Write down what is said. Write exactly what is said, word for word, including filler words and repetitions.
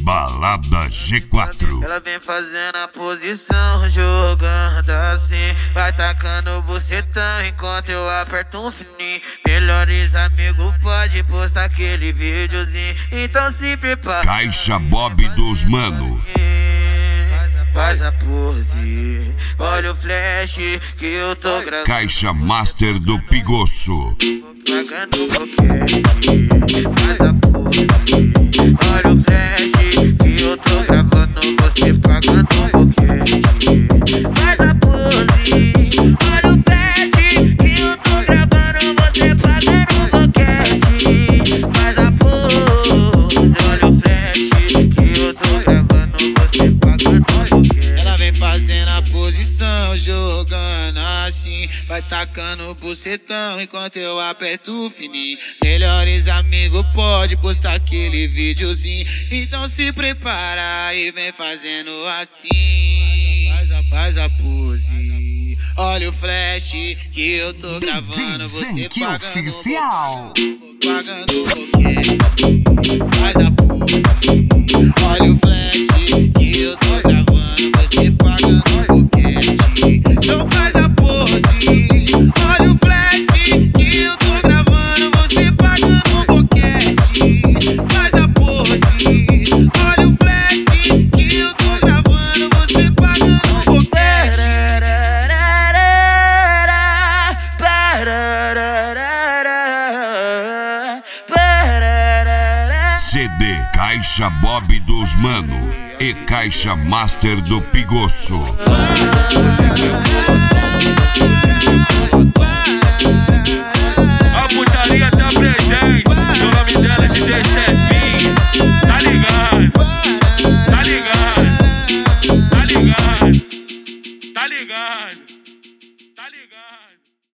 Balada G quatro. Ela vem fazendo a posição, jogando assim, vai tacando o bucetão enquanto eu aperto um fininho. Melhores amigos pode postar aquele videozinho, então se prepara. Caixa Bob dos Mano. Faz a pose, olha o flash que eu tô gravando. Caixa Master do Pigoço. Pagando boquete, faz a pose, olha o flash que eu tô gravando. Você pagando boquete, faz a pose, olha o flash que eu tô gravando. Você pagando boquete, faz a pose, olha o flash que eu tô gravando. Você pagando boquete. Ela vem fazendo a posição, jogando assim, vai tacando o bucetão enquanto eu aperto o fininho. Melhores amigos pode postar aquele videozinho, então se prepara e vem fazendo assim. Faz a, faz a pose, olha o flash que eu tô gravando. Você pagando oficial. pagando boquete. Faz a pose, olha o flash que eu tô gravando. Você pagando boquete. Então faz a pose, olha o flash que eu tô gravando. Você pagando boquete. Faz a pose, olha o flash que eu tô gravando. Você pagando boquete. C D Caixa Bob dos Mano e Caixa Master do Pigoço. A putaria tá presente, o nome dela é D J Stefinho. Tá ligado? Tá ligado? Tá ligado? Tá ligado?